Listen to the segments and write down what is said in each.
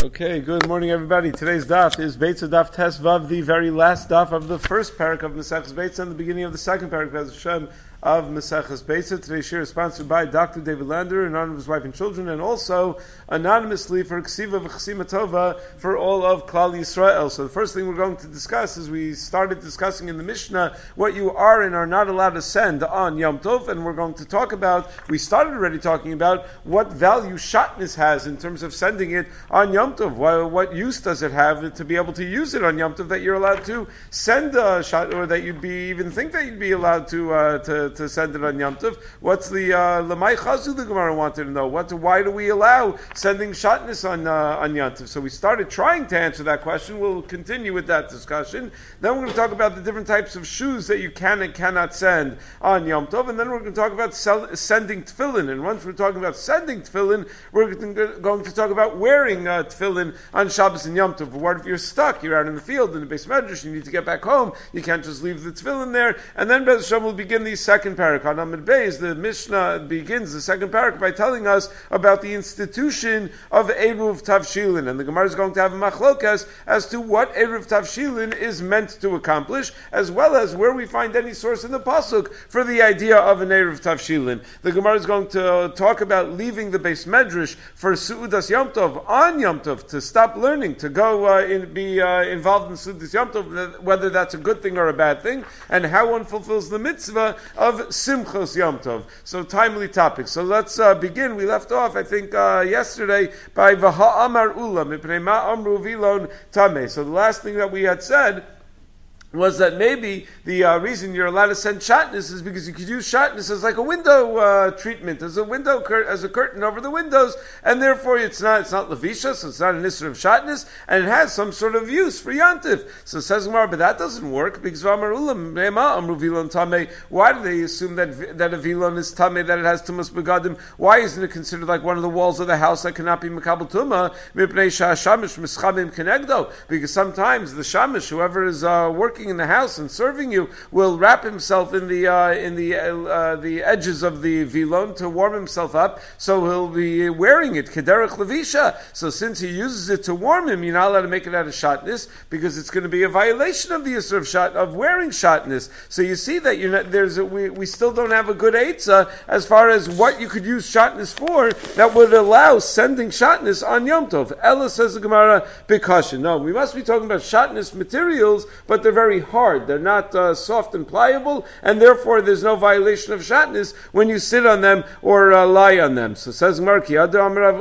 Okay, good morning everybody. Today's daf is Beitza Daf Tes Vav, the very last daf of the first parak of Maseches Beitza and the beginning of the second parak of Hashem of Maseches Beitza. Today's shir is sponsored by Dr. David Lander in honor of his wife and children, and also anonymously for Ksiva V'Chsima Tova for all of Klal Yisrael. So the first thing we're going to discuss is we started discussing in the Mishnah what you are and are not allowed to send on Yom Tov, and we're going to talk about, we started already talking about what value shatnez has in terms of sending it on Yom Tov. What use does it have to be able to use it on Yom Tov that you're allowed to send a shot, or that you'd be even think that you'd be allowed to send it on Yom Tov? What's the Lamai Chazu the Gemara wanted to know? Why do we allow sending shatnez on Yom Tov? So we started trying to answer that question. We'll continue with that discussion. Then we're going to talk about the different types of shoes that you can and cannot send on Yom Tov, and then we're going to talk about sending tefillin. And once we're talking about sending tefillin, we're going to talk about wearing tefillin on Shabbos and Yom Tov. What if you're stuck? You're out in the field in the Beis Medrash. You need to get back home. You can't just leave the tefillin there. And then Be'ez Hashem will begin the second parak. On Amud Beis, the Mishnah begins the second parak by telling us about the institution of Eruv Tavshilin. And the Gemara is going to have a machlokas as to what Eruv Tavshilin is meant to accomplish, as well as where we find any source in the pasuk for the idea of an Eruv Tavshilin. The Gemara is going to talk about leaving the Beis Medrash for Su'udas Yom Tov on Yom Tov, to stop learning, to go be involved in Su'udas Yom Tov, whether that's a good thing or a bad thing, and how one fulfills the mitzvah of Simchos Yom Tov. So timely topic. So let's begin. We left off, I think, yesterday by Vaha Amar Ula Mipnei Ma Amru Vilon Tameh. So the last thing that we had said was that maybe the reason you're allowed to send shatnez is because you could use shatnez as like a window treatment, as a curtain over the windows, and therefore it's not levisha, so it's not an issur of shatnez, and it has some sort of use for yantiv. So says Gemara, but that doesn't work because why do they assume that a vilon is tameh, that it has tumas begadim? Why isn't it considered like one of the walls of the house that cannot be mekabel tumah? Because sometimes the shamish, whoever is working in the house and serving you, will wrap himself in the edges of the vilon to warm himself up, so he'll be wearing it kederech levisha. So since he uses it to warm him, you're not allowed to make it out of shatnez, because it's going to be a violation of the issur of wearing shatnez. So you see that we still don't have a good eitzah as far as what you could use shatnez for that would allow sending shatnez on Yom Tov. Ella, says the Gemara, b'kasha. No, we must be talking about shatnez materials, but they're very hard. They're not soft and pliable, and therefore there's no violation of shatnez when you sit on them or lie on them. So says Gemara, Ukihada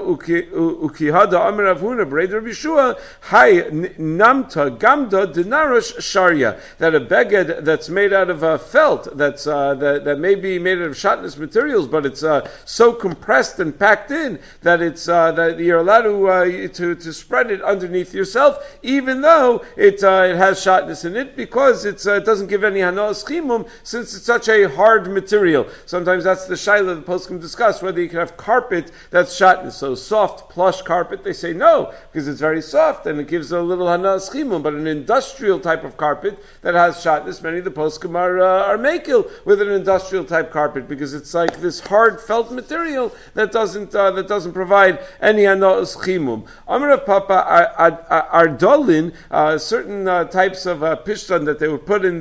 Amarav Huna B'Reid Rabbi Yeshua, Hai Namta Gamda Dinarash Sharia, that a beged that's made out of felt, that may be made out of shatnez materials, but it's so compressed and packed in that it's that you're allowed to spread it underneath yourself, even though it has shatnez in it, because it doesn't give any hanas chimum, since it's such a hard material. Sometimes that's the shaila the poskim discuss, whether you can have carpet that's shatnez, so soft plush carpet. They say no, because it's very soft and it gives a little hanas chimum. But an industrial type of carpet that has shatnez, many of the poskim are makil with an industrial type carpet, because it's like this hard felt material that doesn't provide any hanas chimum. Amar Papa Ardolin, certain types of pishtan that they would put in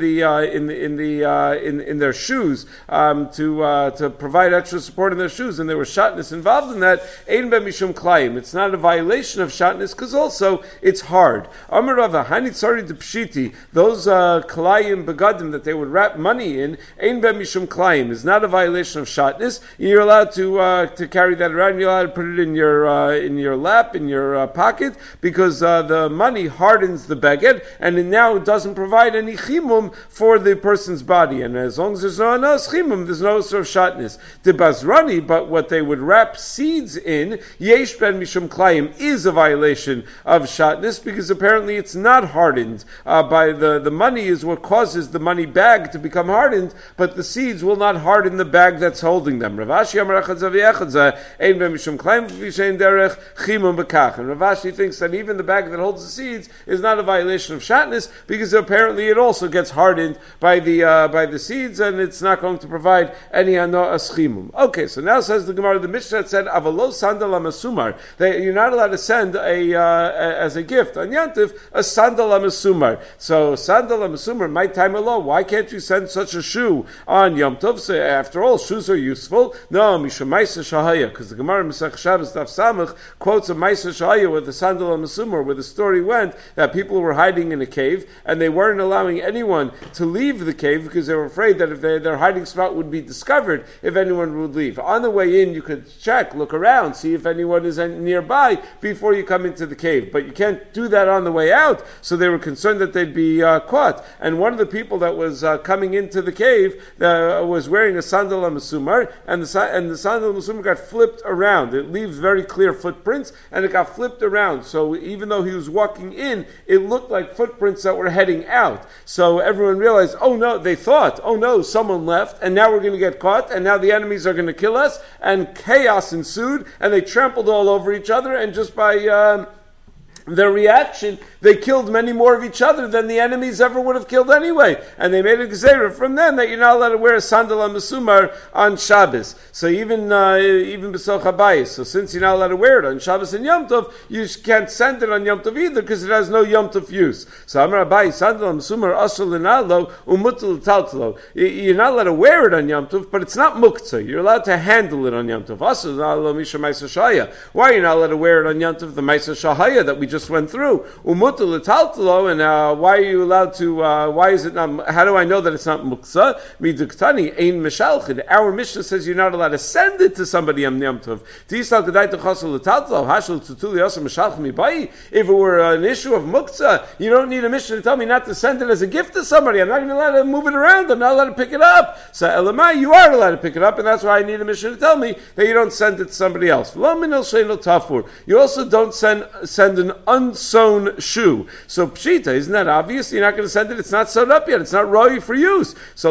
their shoes to provide extra support in their shoes, and there was shatnez involved in that. Ein ben mishum klayim. It's not a violation of shatnez because also it's hard. Amar Rava hanitzari de pshiti. Those klayim begadim that they would wrap money in, ein ben mishum klayim, is not a violation of shatnez. You're allowed to carry that around. You're allowed to put it in your lap, in your pocket, because the money hardens the beged, and it now doesn't provide any chimum for the person's body. And as long as there's no anas chimum, there's no sort of shatnez. The basrani, but what they would wrap seeds in, yesh ben mishum klayim, is a violation of shatnez, because apparently it's not hardened by the money is what causes the money bag to become hardened, but the seeds will not harden the bag that's holding them. Rav Ashi amar echad ein ben mishum klayim v'shein derech chimum bekach. And Rav Ashi thinks that even the bag that holds the seeds is not a violation of shatnez, because apparently apparently it also gets hardened by the seeds, and it's not going to provide any aschimum. Okay, so now says the Gemara, the Mishnah said avalo sandal amasumar, that you're not allowed to send as a gift on Yantif a sandal amasumar. So sandal amasumar, my time alone. Why can't you send such a shoe on Yom Tov? So after all, shoes are useful. No, Misha Maisa Shahaya, because the Gemara Masech Shabbos Daf Samach quotes a Maisa Shahaya with the sandal amasumar, where the story went that people were hiding in a cave and they weren't allowing anyone to leave the cave because they were afraid that if their hiding spot would be discovered if anyone would leave. On the way in, you could check, look around, see if anyone is nearby before you come into the cave. But you can't do that on the way out, so they were concerned that they'd be caught. And one of the people that was coming into the cave was wearing a sandal amasumar, and the sandal amasumar got flipped around. It leaves very clear footprints, and it got flipped around. So even though he was walking in, it looked like footprints that were heading out. So everyone realized, they thought, someone left, and now we're going to get caught, and now the enemies are going to kill us, and chaos ensued, and they trampled all over each other, and just by their reaction, they killed many more of each other than the enemies ever would have killed anyway. And they made a gezerah from them that you're not allowed to wear a sandal amasumar on Shabbos. So even b'soch habayis. So since you're not allowed to wear it on Shabbos and Yom Tov, you can't send it on Yom Tov either because it has no Yom Tov use. So Amar Abayi, sandal amasumar asur l'nalo umutul l'taltalo. You're not allowed to wear it on Yom Tov, but it's not muktzah. You're allowed to handle it on Yom Tov. Asur l'nalo misha ma'aser shahaya. Why are you not allowed to wear it on Yom Tov? The ma'aser shahaya that we just went through. Umutul l'taltalo, and why are you allowed to? Why is it not? How do I know that it's not muktzah? Miduktani ein mishalchid. Our Mishnah says you're not allowed to send it to somebody on Yom Tov. If it were an issue of muktzah, you don't need a Mishnah to tell me not to send it as a gift to somebody. I'm not even allowed to move it around. I'm not allowed to pick it up. So elamai, you are allowed to pick it up, and that's why I need a Mishnah to tell me that you don't send it to somebody else. You also don't send an unsewn shoe. So pshita, isn't that obvious? You're not going to send it. It's not sewn up yet. It's not ready for use. So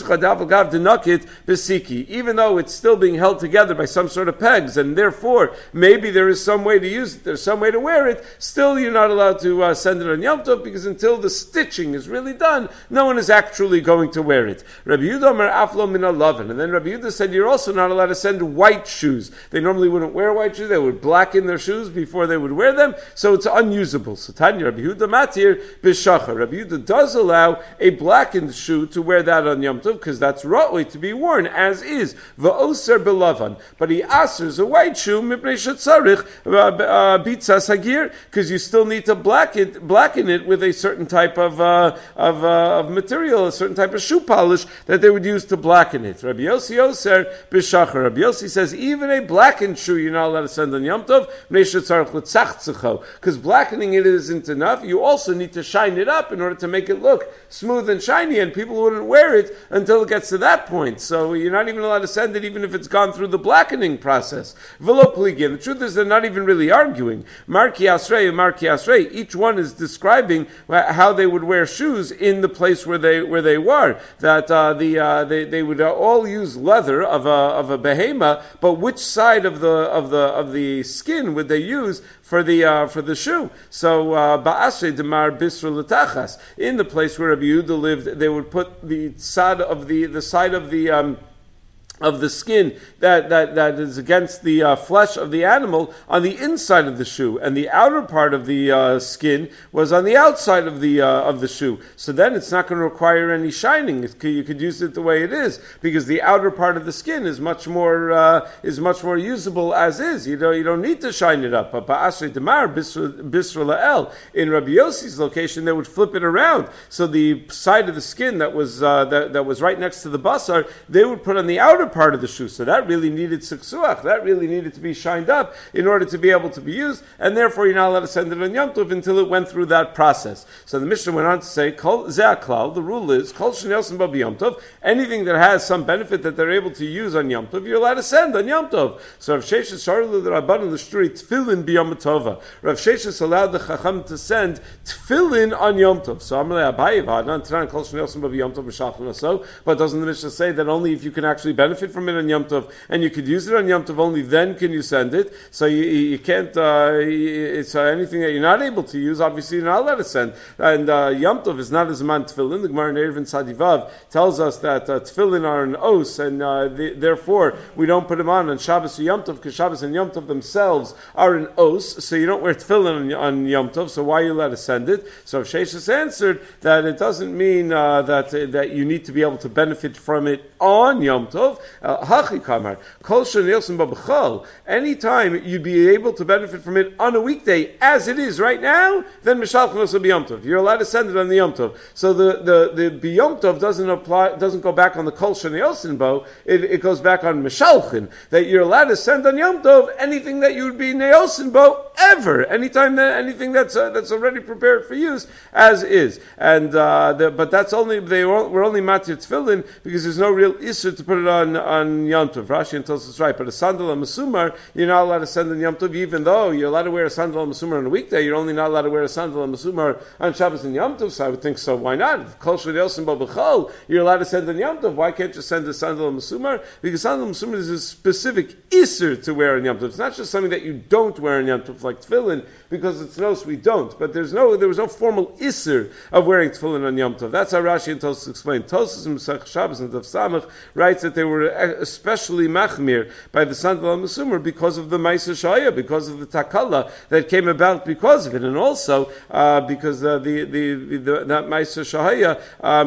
even though it's still being held together by some sort of pegs, and therefore maybe there is some way to use it, there's some way to wear it, still you're not allowed to send it on Yom Tov, because until the stitching is really done, no one is actually going to wear it. Rabbi Yehuda Amar Aflo min halavan, and then Rabbi Yehuda said you're also not allowed to send white shoes. They normally wouldn't wear white shoes. They would blacken their shoes before they would wear them, so it's unusable. So Tanya, Rabbi Yehuda matir b'shachar. Rabbi Yehuda does allow a blackened shoe to wear that on Yom Tov, because that's ra'oi to be worn as is. V'oser belavan, but he asers a white shoe mipnei shetzarich bitzas hagir, because you still need to blacken it with a certain type of material, a certain type of shoe polish that they would use to blacken it. Rabbi Yossi oser b'shachar. Rabbi Yossi says even a blackened shoe you're not allowed to send on Yom Tov, because blackening it isn't enough. You also need to shine it up in order to make it look smooth and shiny, and people wouldn't wear it until it gets to that point. So you're not even allowed to send it even if it's gone through the blackening process. Velo pligin. The truth is they're not even really arguing. Marki Asrei. Each one is describing how they would wear shoes in the place where they were. That they would all use leather of a behema, but which side of the skin would they use for the shoe? So ba'asrei demar bisra l'tachas. In the place where Rabbi Yehuda lived, they would put the side of the skin that is against the flesh of the animal on the inside of the shoe, and the outer part of the skin was on the outside of the shoe. So then it's not going to require any shining. You could use it the way it is, because the outer part of the skin is much more usable as is. You don't need to shine it up. But ba'asrei demar bisra la'el, in Rabbi Yossi's location, they would flip it around. So the side of the skin that was right next to the basar, they would put on the outer part of the shoe. So that really needed siksuach. That really needed to be shined up in order to be able to be used, and therefore you're not allowed to send it on Yom Tov until it went through that process. So the Mishnah went on to say, Kol ze'aklal, the rule is, Kol shenelson ba b'Yom Tov, anything that has some benefit that they're able to use on Yom Tov, you're allowed to send on Yom Tov. So Rav Sheshes sharlu the Rabban l'shturi tefillin b'Yom Tova. Rav Sheshes allowed the Chacham to send tefillin on Yom Tov. So Amalei Abaye v'Adnan Tanan Kol shenelson ba b'Yom Tov m'shachon aso. But doesn't the Mishnah say that only if you can actually benefit benefit from it on Yom Tov, and you could use it on Yom Tov, only then can you send it. So you can't, it's anything that you're not able to use, obviously you're not allowed to send. And Yom Tov is not as a man tefillin. The Gemara in Eruvin Sadivav tells us that tefillin are an os, and therefore we don't put them on Shabbos or Yom Tov, because Shabbos and Yom Tov themselves are an os, so you don't wear tefillin on Yom Tov, so why are you allowed to send it? So Sheshis answered that it doesn't mean that you need to be able to benefit from it on Yom Tov. Hachi kamar, kol shenilson babachol. Anytime you'd be able to benefit from it on a weekday, as it is right now, then Mishalchin also B'Yom Tov. You're allowed to send it on the Yom Tov. So the B'Yom Tov doesn't go back on the kol shenilson bo. It goes back on Mishalchin, that you're allowed to send on Yom Tov anything that you would be neosin bo ever, anything that's already prepared for use as is. And but that's only we're only matir tefillin because there's no real issue to put it on Yom Tov. Rashi tells us right, but a sandal and masumar you're not allowed to send on Yom Tov, even though you're allowed to wear a sandal and masumar on a weekday. You're only not allowed to wear a sandal and masumar on Shabbos and Yom Tov. So I would think, so why not? Kol shel bo b'chol, you're allowed to send on Yom Tov. Why can't you send a sandal and masumar? Because sandal and masumar is a specific isser to wear on Yom Tov. It's not just something that you don't wear on Yom Tov like tefillin, because it's nos we don't. But there was no formal isser of wearing tefillin on Yom Tov. That's how Rashi and Tosfos explain. Tosfos in Masech Shabbos and Daf Samach writes that they were especially machmir by the sandal and masumar because of the Ma'aser Shaya, because of the takala that came about because of it, and also because that Ma'aser Shaya,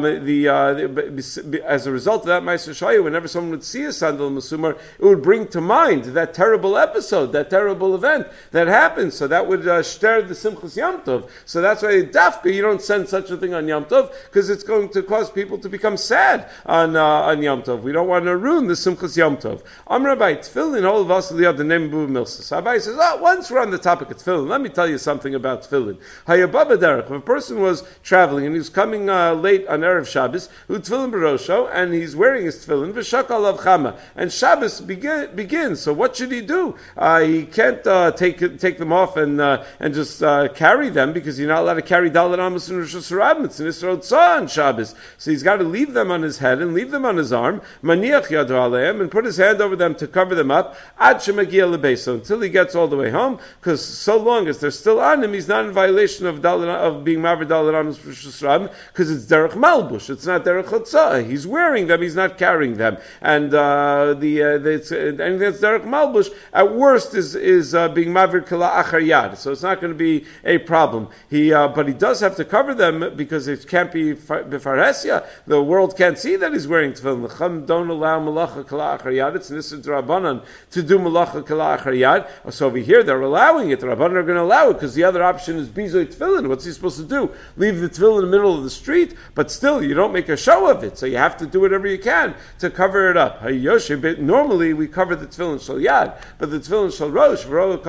as a result of that Ma'aser Shaya, whenever someone would see a sandal and masumar, it would bring to mind that terrible episode, that terrible event that happened. So that would shter the Simchas Yom Tov. So that's why dafka you don't send such a thing on Yom Tov, because it's going to cause people to become sad on Yom Tov. We don't want to ruin the Simchas Yom Tov. Rabbi tefillin all of us the name of Milsa. Rabbi says, once we're on the topic of tefillin, let me tell you something about tefillin. Hayababa derech. If a person was traveling and he was coming late on Erev Shabbos, who tefillin barosho, and he's wearing his tefillin v'shakal av chama, and Shabbos begins. So what should he do? He can't take them off and just carry them, because you're not allowed to carry dalet amos and Rosh Hashanah. It's an Yisrael Tzah on Shabbos. So he's got to leave them on his head and leave them on his arm, maniach yado aleim, and put his hand over them to cover them up, ad shemagia lebeso, until he gets all the way home, because so long as they're still on him, he's not in violation of being maver dalet amos Rosh Hashanah, because it's derech malbush, it's not derech chotzah. He's wearing them, he's not carrying them. And anything that's derech malbush, at worst, is being maver kala achar yad. So it's not going to be a problem. But he does have to cover them, because it can't be b'faresya. The world can't see that he's wearing tefillin. The Chum don't allow malacha kala achar yad. It's an issur d'Rabbanan to do malacha kala achar yad. So over here they're allowing it. The Rabbanan are going to allow it, because the other option is bizoy tefillin. What's he supposed to do? Leave the tefillin in the middle of the street? But still, you don't make a show of it. So you have to do whatever you can to cover it up. Normally we cover the tefillin shal yad, but the tefillin shal rosh,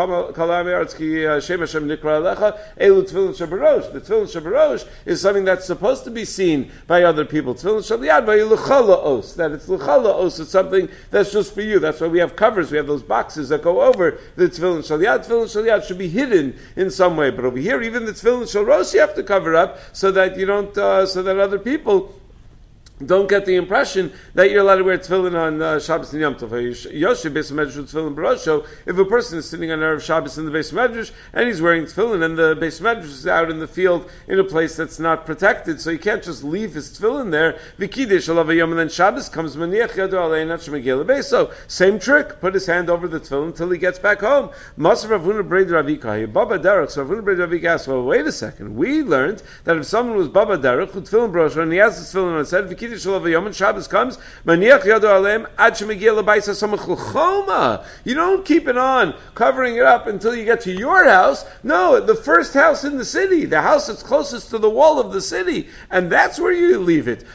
the tefillin shabarosh is something that's supposed to be seen by other people. Tefillin shal yad by l'chala os, that it's l'chala os, it's something that's just for you. That's why we have covers, we have those boxes that go over the tefillin shal yad. Tefillin shal yad should be hidden in some way, but over here, even the tefillin shal rosh you have to cover up, so that you don't, so that other people don't get the impression that you're allowed to wear tefillin on Shabbos and Yom Tov. If a person is sitting on Erev Shabbos in the Beis Medrash and he's wearing tefillin, and the Beis Medrash is out in the field in a place that's not protected, so he can't just leave his tefillin there. And then Shabbos comes, so same trick, put his hand over the tefillin until he gets back home. So Ravuna Brei asked, well, wait a second. We learned that if someone was Baba Derech, who tefillin brosha, and he has the tefillin on his head, Shabbos comes, you don't keep it on, covering it up until you get to your house. No, the first house in the city, the house that's closest to the wall of the city, and that's where you leave it.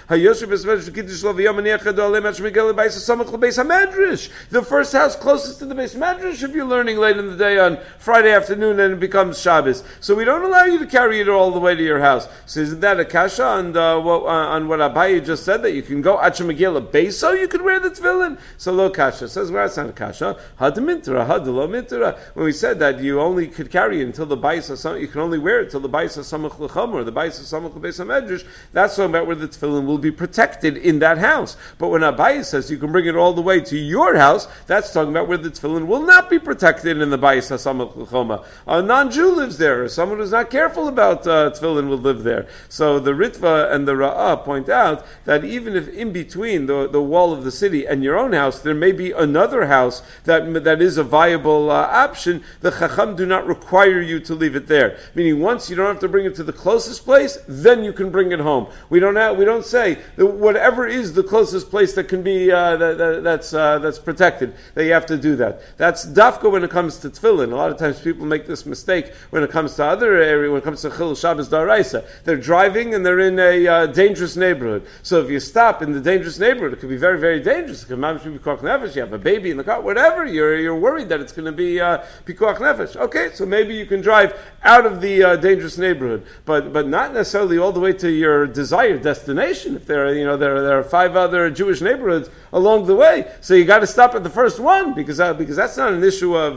The first house closest to the Beis Medrash, if you're learning late in the day on Friday afternoon and it becomes Shabbos. So we don't allow you to carry it all the way to your house. So isn't that a kasha on what Abaye just just said that you can go Achamagiel Beso, you could wear the tefillin. So lo kasha. Says, well, that's not a kasha. Hadamintara, hadalo mintara. When we said that you only could carry it until the bais of you can only wear it till the bais of samach l'cham or the bais of samach l'beis hamedrash, that's talking about where the tefillin will be protected in that house. But when Abaye says you can bring it all the way to your house, that's talking about where the tefillin will not be protected in the bais of samach l'cham. A non-Jew lives there, or someone who's not careful about tefillin will live there. So the Ritva and the Ra'ah point out that even if in between the wall of the city and your own house, there may be another house that is a viable option, the Chacham do not require you to leave it there. Meaning, once you don't have to bring it to the closest place, then you can bring it home. We don't say that whatever is the closest place that can be that's protected, that you have to do that. That's dafka when it comes to tefillin. A lot of times people make this mistake when it comes to other areas. When it comes to Chil Shabbos Daraisa, they're driving and they're in a dangerous neighborhood. So if you stop in the dangerous neighborhood, it could be very, very dangerous. It could be pikuach nefesh. You have a baby in the car, whatever. You're worried that it's going to be pikuach nefesh. Okay, so maybe you can drive out of the dangerous neighborhood, but not necessarily all the way to your desired destination. If there are 5 other Jewish neighborhoods along the way, so you got to stop at the first one because that's not an issue of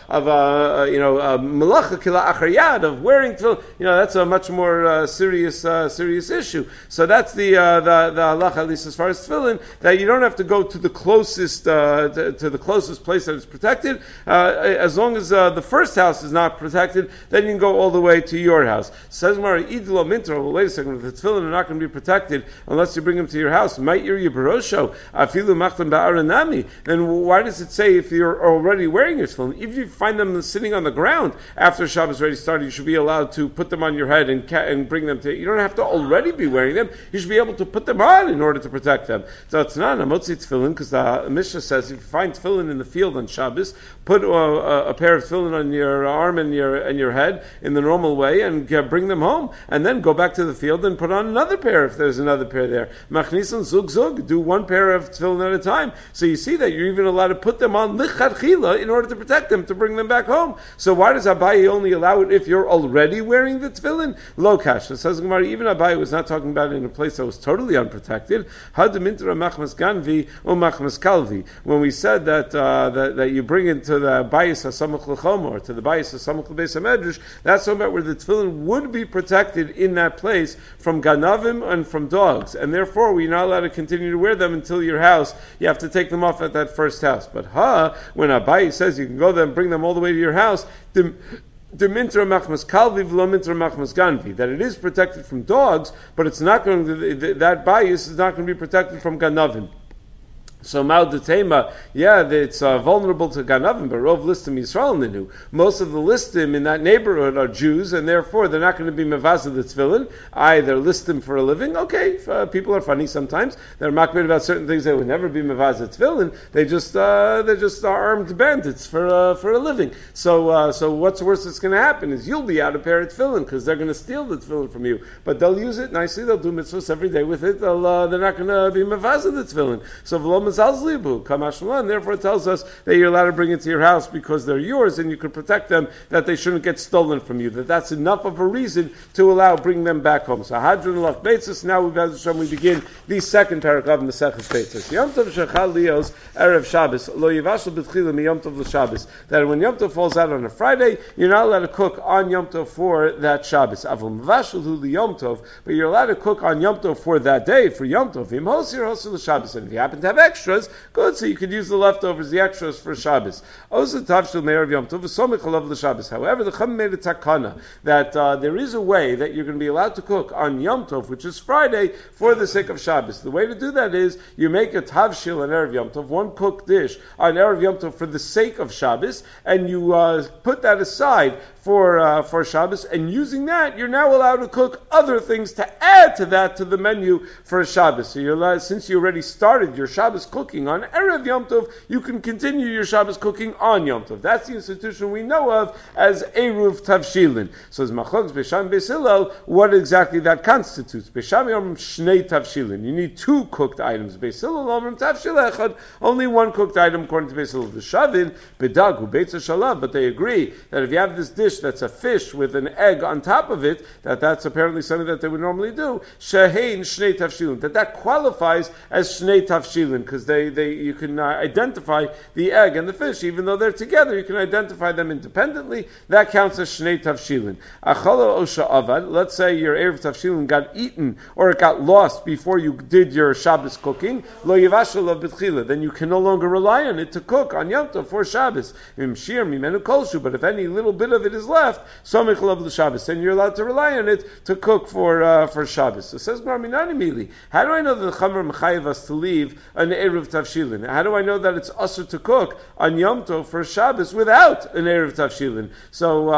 malacha kila achariyad of wearing tefillin. That's a much more serious issue. So that's the halacha, at least as far as tefillin, that you don't have to go to the closest to the closest place that is protected. As long as the first house is not protected, then you can go all the way to your house. Says Mari idlo mintra. Well, wait a second. If the tefillin are not going to be protected unless you bring them to your house, might your yibarosho afilu machtam ba'aranami. Then why does it say if you're already wearing your tefillin? If you find them sitting on the ground after Shabbos already started, you should be allowed to put them on your head and bring them to. You don't have to already be wearing them. You should be able to put them on in order to protect them. So it's not a motzi tefillin because the Mishnah says if you find tefillin in the field on Shabbos, put a pair of tefillin on your arm and your head in the normal way and bring them home, and then go back to the field and put on another pair if there's another pair there. Machnisan zug zug, do one pair of tefillin at a time. So you see that you're even allowed to put them on lichatchila in order to protect them, to bring them back home. So why does Abaye only allow it if you're already wearing the tefillin? Lo kasha. Says Gemara, even Abaye was not talking about it in a place that was totally unprotected. Hadamintra machmas ganvi or machmas kalvi. When we said that you bring it to the bayis hasamach l'chom or to the bayis hasamach l'beis hamedrash, that's talking about where the tefillin would be protected in that place from ganavim and from dogs, and therefore we're not allowed to continue to wear them until your house. You have to take them off at that first house. But when Abaye says you can go there and bring them all the way to your house, the mintra machmas kalvi v'lo mintra machmas ganvi, that it is protected from dogs, but it's not going to, that bias is not going to be protected from ganavim. So Ma'odetema, it's vulnerable to Ganavim, but Rov Listim Yisrael Ninu. Most of the Listim in that neighborhood are Jews, and therefore they're not going to be Mevazah the Tefillin. They're Listim for a living. Okay, people are funny sometimes. They're makbid about certain things that would never be Mevazah Tefillin. They're just armed bandits for a living. So what's worse that's going to happen is you'll be out of pair of Tefillin because they're going to steal the Tefillin from you. But they'll use it nicely. They'll do mitzvahs every day with it. They're not going to be Mevazah the Tefillin. So V'lo and therefore it tells us that you're allowed to bring it to your house because they're yours and you can protect them, that they shouldn't get stolen from you. That's enough of a reason to bring them back home. So Hadron Lach Beitzis, now we begin the second paragraph of Maseches Beitzis. Yom Tov Shechal Lios Erev Shabbos Lo Yivashel B'tchila Mi Yom Tov L'Shabbos. That when Yom Tov falls out on a Friday, you're not allowed to cook on Yom Tov for that Shabbos. Avol Mavashel Hu Yom Tov, but you're allowed to cook on Yom Tov for that day, for Yom Tov. Im Hosir Hosir L'Shabbos. And if you happen to have extras, good, so you could use the leftovers, the extras for Shabbos. However, the Chacham made a takana that there is a way that you're going to be allowed to cook on Yom Tov, which is Friday, for the sake of Shabbos. The way to do that is you make a tavshil on Erev Yom Tov, one cooked dish on Erev Yom Tov for the sake of Shabbos, and you put that aside for Shabbos, and using that, you're now allowed to cook other things to add to that, to the menu for Shabbos. So you're allowed, since you already started your Shabbos cooking on Erev Yom Tov, you can continue your Shabbos cooking on Yom Tov. That's the institution we know of as Eruv Tavshilin. So as Machlokes Besham Beis Hillel, what exactly that constitutes? Besham Yom Shnei Tavshilin. You need 2 cooked items. Beis Hillel Omrim Tavshil Echad, only 1 cooked item according to Beis Hillel. The Shavin Bedag Hu Beitza Shalav, but they agree that if you have this dish dish that's a fish with an egg on top of it, that's apparently something that they would normally do, shehein shnei tafshilin, that qualifies as shnei tafshilin, because you can identify the egg and the fish, even though they're together, you can identify them independently. That counts as shnei tafshilin. Achala osha avad. Let's say your erev tafshilin got eaten or it got lost before you did your Shabbos cooking. Lo yivashel of b'tchila. Then you can no longer rely on it to cook on Yom Tov for Shabbos. Imshir mimenu kolshu. But if any little bit of it is left, somich lav l'Shabbos, then you're allowed to rely on it to cook for Shabbos. So says Gemara Minani Mili. How do I know that the Chamer mechayev us to leave an erev tafshilin? How do I know that it's usher to cook on Yom Tov for Shabbos without an erev tafshilin? So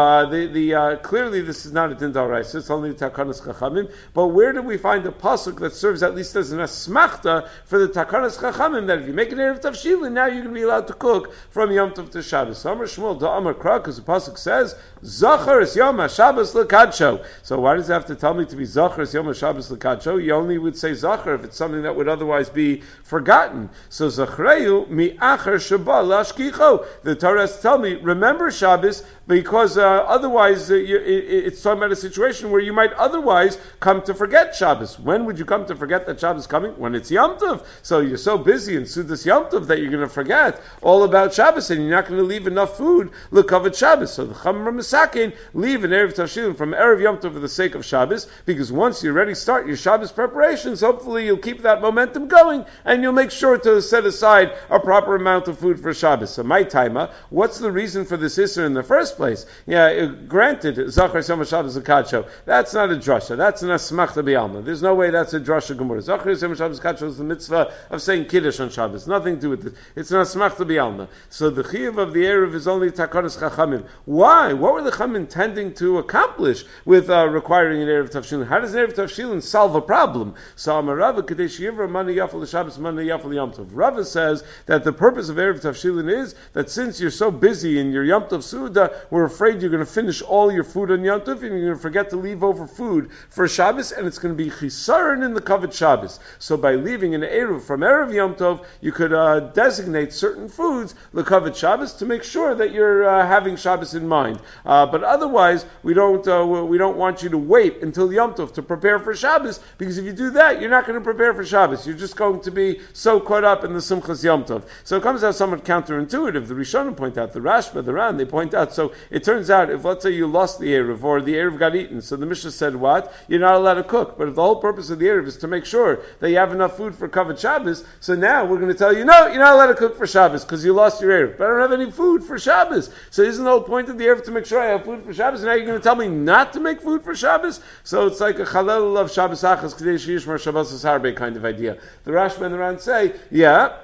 clearly this is not a din d'oraisa, it's only takanas chachamim. But where do we find a pasuk that serves at least as an asmachta for the takanas chachamim that if you make an erev tafshilin, now you're going to be allowed to cook from Yom Tov to Shabbos? So Amar Shmuel da Amar Kra, because the pasuk says Zachar es Yom HaShabbos l'kadsho. So why does it have to tell me to be Zachar es Yom HaShabbos l'kadsho? You only would say Zachar if it's something that would otherwise be forgotten. So Zachreu mi achar shaba lashkicho. The Torah has to tell me, remember Shabbos, because otherwise it's talking about a situation where you might otherwise come to forget Shabbos. When would you come to forget that Shabbos is coming? When it's Yom Tov. So you're so busy in Sudas Yom Tov that you're going to forget all about Shabbos and you're not going to leave enough food l'kavod Shabbos. So the Chamer Misakin leave an Erev Tavshilin from Erev Yom Tov for the sake of Shabbos, because once you already start your Shabbos preparations, hopefully you'll keep that momentum going and you'll make sure to set aside a proper amount of food for Shabbos. So my taima, what's the reason for this issur in the first place? Yeah, granted, Zachar Yom Shabbos L'Kadsho, that's not a drasha, that's an asmachta b'alma. There's no way that's a drasha gemara. Zachar Yom Shabbos L'Kadsho is the mitzvah of saying kiddush on Shabbos, nothing to do with it. It's an asmachta b'alma. So the chiyuv of the erev is only takanas chachamim. Why? What were the chachamim intending to accomplish with requiring an erev tavshilin? How does an erev tavshilin solve a problem? So Amarava kadesh yivra mani yafal l'Shabbos mani yafal Yom Tov. Rava says that the purpose of erev tavshilin is that since you're so busy in your Yom Tov Suda, we're afraid you're going to finish all your food on Yom Tov and you're going to forget to leave over food for Shabbos, and it's going to be chisaron in the kavod Shabbos. So by leaving an erev from erev Yom Tov, you could designate certain foods l'kavod Shabbos to make sure that you're having Shabbos in mind. But otherwise, we don't want you to wait until Yom Tov to prepare for Shabbos, because if you do that, you're not going to prepare for Shabbos. You're just going to be so caught up in the Simchas Yom Tov. So it comes out somewhat counterintuitive. The Rishonim point out, the Rashba, the Ran, they point out, so it turns out, if let's say you lost the Erev, or the Erev got eaten, so the Mishnah said what? You're not allowed to cook. But if the whole purpose of the Erev is to make sure that you have enough food for Kavod Shabbos, so now we're going to tell you, no, you're not allowed to cook for Shabbos, because you lost your Erev. But I don't have any food for Shabbos. So isn't the whole point of the Erev to make sure I have food for Shabbos, and now you're going to tell me not to make food for Shabbos? So it's like a Chalel of Shabbos Achas K'dei Sheyishmar Shabbos Harbe kind of idea. The Rashba and the Ran say, yeah,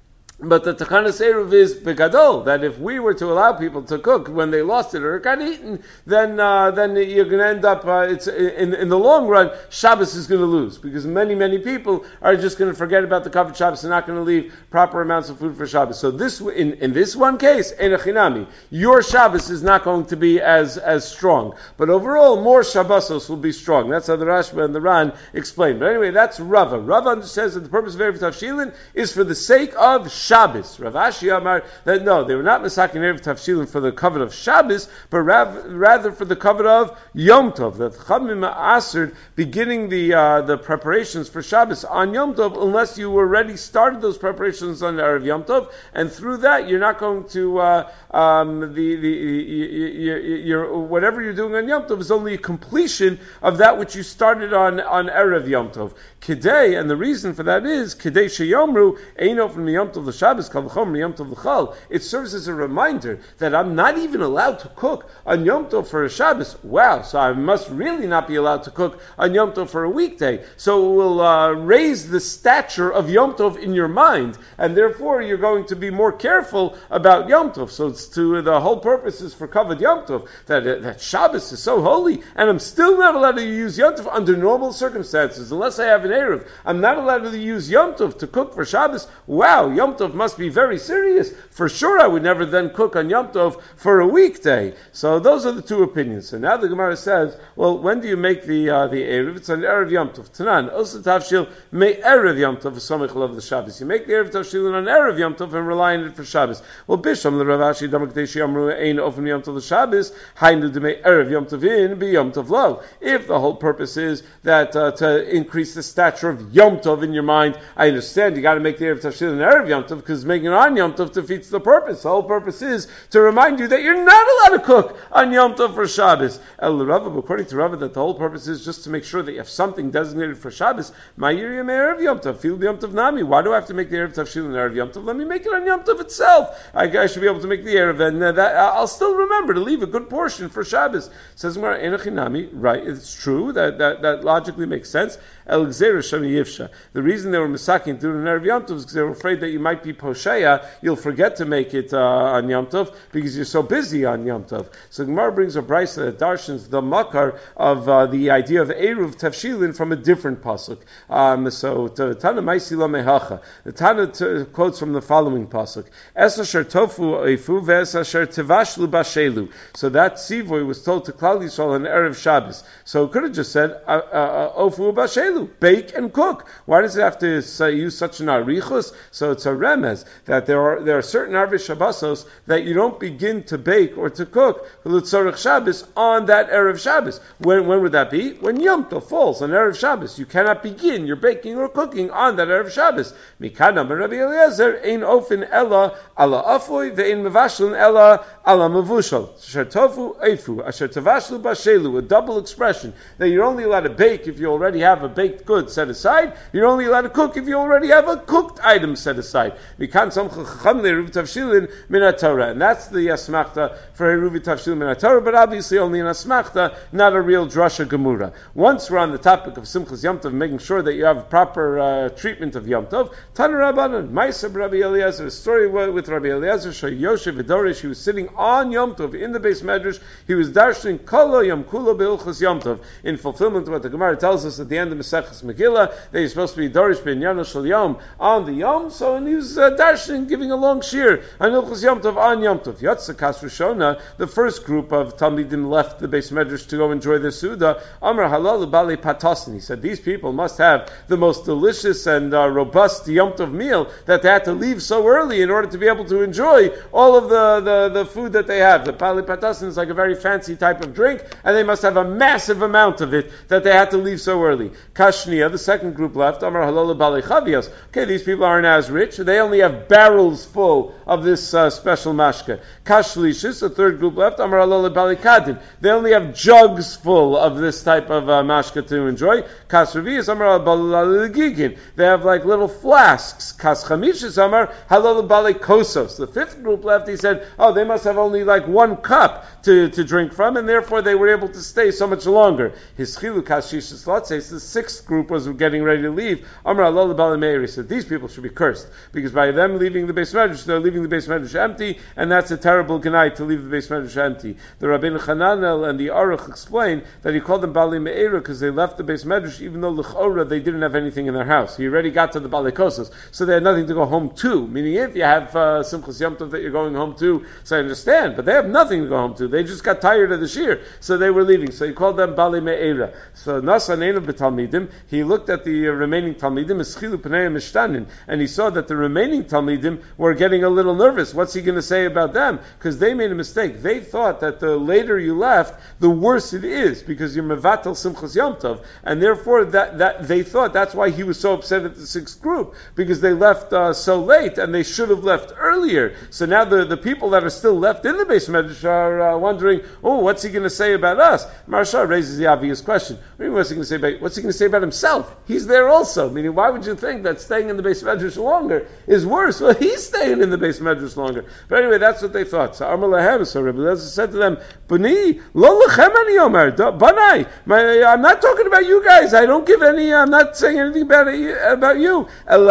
but the Takanas Eruv is begadol, that if we were to allow people to cook when they lost it or it got eaten, then you're going to end up, it's in the long run, Shabbos is going to lose, because many people are just going to forget about the Kavod Shabbos and not going to leave proper amounts of food for Shabbos. So this, in this one case, Ein Achinami, your Shabbos is not going to be as strong. But overall, more Shabbosos will be strong. That's how the Rashba and the Ran explain. But anyway, that's Rava. Rava understands that the purpose of Erev Tavshilin is for the sake of Shabbos. Rav Ashi Amar that no, they were not masakin erev tafshilin for the kavod of Shabbos, but rather for the kavod of Yom Tov. That Chamim Aserd beginning the preparations for Shabbos on Yom Tov, unless you already started those preparations on erev Yom Tov, and through that you're not going to whatever you're doing on Yom Tov is only a completion of that which you started on erev Yom Tov. Kidei, and the reason for that is Kidei sheyomru eino from Yom Tov l'Shabbos kal v'chomer Yom Tov l'chal. It serves as a reminder that I'm not even allowed to cook on Yom Tov for a Shabbos. Wow, so I must really not be allowed to cook on Yom Tov for a weekday. So it will raise the stature of Yom Tov in your mind, and therefore you're going to be more careful about Yom Tov. So it's the whole purpose is for kavod Yom Tov, that Shabbos is so holy, and I'm still not allowed to use Yom Tov under normal circumstances, unless I have an Erev. I'm not allowed to use Yom Tov to cook for Shabbos. Wow, Yom Tov Tov must be very serious. For sure, I would never then cook on Yom Tov for a weekday. So those are the two opinions. So now the Gemara says, well, when do you make the Erev? It's on Erev Yom Tov. Tanan, Osa Tavshil, me Erev Yom Tov, Samech of the Shabbos. You make the Erev Tavshil on Erev Yom Tov and rely on it for Shabbos. Well, Bisham, the Rav Ashi, Damak Deshi, Amru, Ein, Ofen Yom Tov, the Shabbos, Hainu, de me Erev Yom Tov in, be Yom Tov lo. If the whole purpose is that to increase the stature of Yom Tov in your mind, I understand you got to make the Erev Tavshil on Erev Yom Tov because making it on Yom Tov defeats the purpose. The whole purpose is to remind you that you're not allowed to cook on Yom Tov for Shabbos. According to Rava, that the whole purpose is just to make sure that you have something designated for Shabbos. My Yiriyam Erev Yom Tov, feel the Yom Tov Nami. Why do I have to make the Erev Tavshil on Erev Yom Tov? Let me make it on Yom Tov itself. I should be able to make the Erev, and I'll still remember to leave a good portion for Shabbos. Says Gemara, Enochinami, right? It's true that logically makes sense. El Gzeira Shani Yivsha. The reason they were misaking to do an Erev Yom Tov is because they were afraid that you might be Posheya, you'll forget to make it on Yom Tov because you're so busy on Yom Tov. So Gemara brings a brisa that darshans the makar of the idea of Eruv Tavshilin from a different pasuk. So Tana Maisi Lo Mehacha. The Tana quotes from the following pasuk: Es asher tofu eifu ve'es asher tevashlu bashelu. So that Sivoy was told to Klal Yisrael on Erev Shabbos. So it could have just said ofu bashelu. Bake and cook. Why does it have to use such an arichus? So it's a remez that there are certain Arvei Shabbosos that you don't begin to bake or to cook l'tzorech Shabbos on that Erev Shabbos. When would that be? When Yom Tov falls on Erev Shabbos. You cannot begin your baking or cooking on that Erev Shabbos. Mikana Rabbi Eliezer ein ofin ella ala afoy ve'ein mevashlin ella ala mevushal. Asher tofu eifu asher tavashlu bashelu. A double expression that you're only allowed to bake if you already have a baked good set aside. You're only allowed to cook if you already have a cooked item set aside. And that's the asmachta for Eruv Tavshil min HaTorah, but obviously only an asmachta, not a real drasha gemura. Once we're on the topic of Simchas Yom Tov, making sure that you have proper treatment of Yom Tov, Tana Rabbanan, Ma'aseh Rabbi Eliezer, a story with Rabbi Eliezer, Yoshev V'Dorish, he was sitting on Yom Tov in the Beis Medrash, he was darshaning Kolo Yom Kulo Be'ilchos Yom Tov, in fulfillment of what the Gemara tells us at the end of Maseches Megillah, that he's supposed to be Dorish B'Inyano Shel Yom on the Yom, so and he was darshaning, giving a long shir on Ilchos Yom Tov on Yom Tov. Yatsa Kas Rishona, the first group of Talmidim left the Beis Medrash to go enjoy their Suda. Amar Halal Bali Patosin. He said these people must have the most delicious and robust Yom Tov meal that they had to leave so early in order to be able to enjoy all of the food that they have. The Bali Patosin is like a very fancy type of drink, and they must have a massive amount of it that they had to leave so early. Kashnia, the second group left. Amar Halal Bali Chavios. Okay, these people aren't as rich. They only have barrels full of this special mashka. Kashlishis, the third group left. Amar Halal Bali Kadin. They only have jugs full of this type of mashka to enjoy. Kasravias, Amar Halal Gigin. They have like little flasks. Kas Chamishis, Amar Halal Bali Kosos. The fifth group left. He said, oh, they must have only like one cup to drink from, and therefore they were able to stay so much longer. His chilu Kashishis Lotzes, the sixth group was getting ready to leave. Amar Halal Bali Meir, he said, these people should be cursed, because by them leaving the Beis Medrash, they're leaving the Beis Medrash empty, and that's a terrible gnai to leave the Beis Medrash empty. The Rabbeinu Chananel and the Aruch explain that he called them Bali Me'era because they left the Beis Medrash even though l'chora they didn't have anything in their house. He already got to the Bali Kosas, so they had nothing to go home to. Meaning if you have Simchas Yom Tov that you're going home to, so I understand, but they have nothing to go home to. They just got tired of the shir, so they were leaving. So he called them Bali Me'era. So Nasa Neinu B'Talmidim, he looked at the remaining Talmidim, Eschilu Pnei Mishtanin, and he saw that the remaining Talmidim were getting a little nervous. What's he going to say about them? Because they made a mistake. They thought that the later you left, the worse it is, because you're mevatel Simchas Yom Tov, and therefore that they thought that's why he was so upset at the sixth group, because they left so late, and they should have left earlier. So now the people that are still left in the Beis Medrash are wondering, oh, what's he going to say about us? Marsha raises the obvious question. What's he going to say about himself? He's there also. Meaning, why would you think that staying in the Beis Medrash longer is worse? Well, he's staying in the Beis Medrash longer. But anyway, that's what they thought. So Amar Lahem, so Rabbi Eliezer said to them, Bani, lo lechem ani omer, Banai, I'm not talking about you guys. I don't give any, I'm not saying anything about you.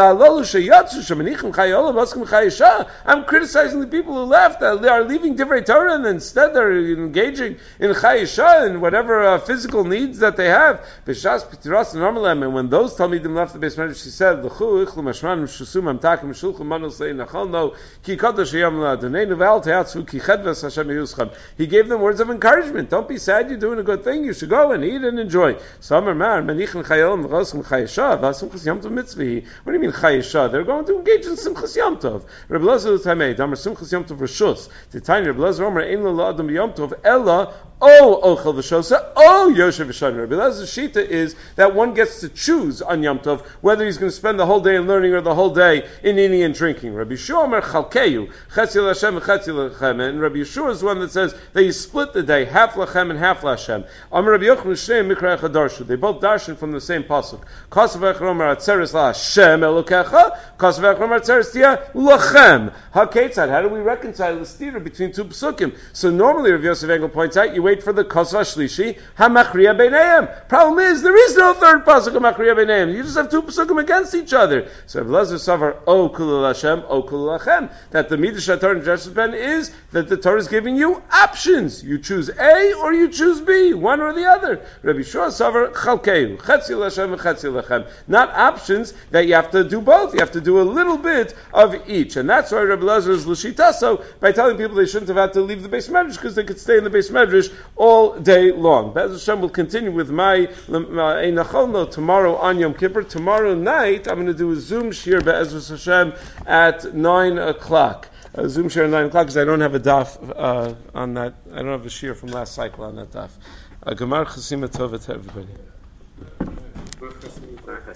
I'm criticizing the people who left. They are leaving Divrei Torah, and instead they're engaging in Chayisha and whatever physical needs that they have. And when those Talmidim left the Beis Medrash, she said, Lakim Shulchan Manus Le'inachal. No, Ki Kadosh Yom La'Adonenu Ve'al Te'atzu Ki Chedves Hashem Yuscham. He gave them words of encouragement. Don't be sad, you're doing a good thing. You should go and eat and enjoy. Samar Mar Menichin Chayel V'Rosim Chayesha V'Simchas Yom Tov Mitzvah. What do you mean Chayesha? They're going to engage in Simchas Yom Tov. Rabbi Elazar Tamei Damar Simchas Yom Tov Rishus. The Tanya Rabbi Elazar Omer Ein Lo Adam Yom Tov Ella. Oh, Ochel V'Shosa, oh, Yoshev V'Shana. Rabbi Elazar's Shita is that one gets to choose on Yom Tov whether he's going to spend the whole day in learning or the whole day in eating and drinking. Rabbi Yeshua Omer Chalkeyu, Chetzi L'Hashem and Chetzi L'Chem. And Rabbi Yeshua is one that says that you split the day, half L'Chem and half L'Hashem. Omer Rabbi Yochanan Shnei Mikra Echad Darshu. They both darshan from the same pasuk. Kasav Echad Omer Atzeres L'Hashem Elokecha, Kasav Echad Omer Atzeres Tia L'Chem. HaKetzad, how do we reconcile the stira between two psukim? So normally, Rabbi Yosef Engel points out, you wait for the Kosva Shlishi, HaMachriya Beineim. Problem is, there is no third pasuk of Machriya Beineim. You just have two pasukim against each other. So Rabbi Elazar Savar, O Kulul Hashem, O Kulul Lachem. That the Midrash HaTorah and Joseph Ben is that the Torah is giving you options. You choose A or you choose B, one or the other. Rabbi Yeshua Savar, Chalkeu, Chetzi L'Hashem and Chetzi L'Chem. Not options that you have to do both. You have to do a little bit of each. And that's why Rabbi Elazar is L'Shita, so by telling people they shouldn't have had to leave the Beis Medrash because they could stay in the Beis Medrash all day long. Be'ez Hashem will continue with my Einachol tomorrow on Yom Kippur. Tomorrow night I'm going to do a Zoom shir Be'ez Hashem at 9 o'clock. A Zoom shir at 9 o'clock because I don't have a daf on that. I don't have a shir from last cycle on that daf. Gemar Chasima Tova to everybody.